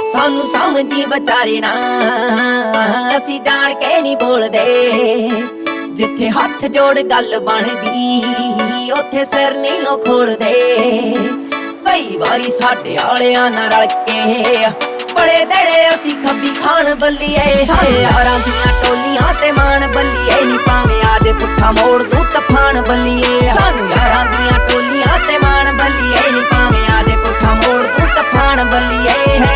सानू समझी बेचारे ना असी जान के नहीं बोलदे जिथे हाथ जोड़ गल बनदी उथे सिर नहीं लो खोलदे कई बारी साडे आलियां नाल रल के बड़े देड़े असी खब्बी खान बल्लीए यारां दियां टोलियां ते मान बल्लीए नी भावें आजे पुट्ठा मोड़ दूं तफान बल्लीए सानू यारां दियां टोलियां ते मान बल्लीए नी भावें आजे पुट्ठा मोड़ दूं तफान बल्लीए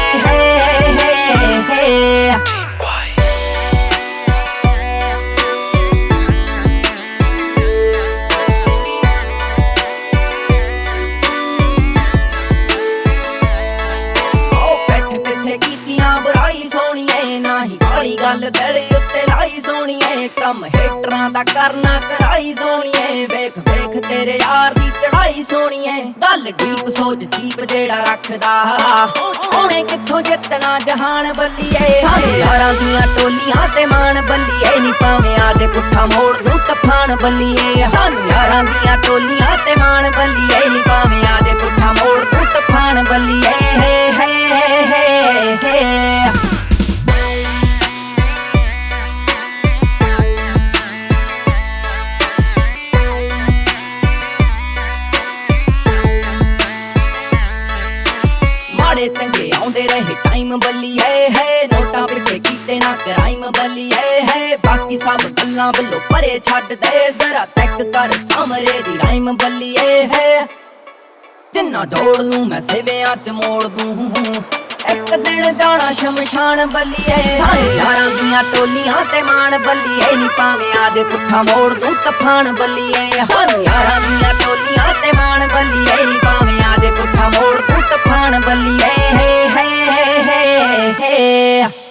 गल दिल उत्ते लाई सोणीए कम हेटरां दा करना कराई सोणीए वेख वेख तेरे यार दी चढ़ाई सोणीए गल डीप सोच जीप जेड़ा रखदा ओने कित्थों जितना जहान बल्लीए सारे यारां दियां टोलियां ते मान बल्लीए नी भावें आजे पुट्ठा मोड़ दूं तफान बल्लीए सानू यारां दियां टोलियां ते मान बल्लीए नी भावें आजे पुट्ठा मोड़ दूं तफान बल्लीए चंगे आउंदे रहे टाइम बल्लीए है नोटा पिछे कीते ना क्राइम बल्लीए है बाकी सब गल्लां बल्लो परे छड्ड दे जरा चेक कर सामरे दी राइम बल्लीए है जिन्ना जोड़ लूं मैं सिवियां च मोड़ दूं एक दिन जाना शमशान बल्लीए सारे यारां दियां टोलियां ते मान बल्लीए नी भावें आजे पुट्ठा मोड़ दूं तफान बल्लीए सारे यारां दियां टोलियां ते मान बल्लीए नी भावें आजे पुट्ठा मोड़ दूं तफान बल्लीए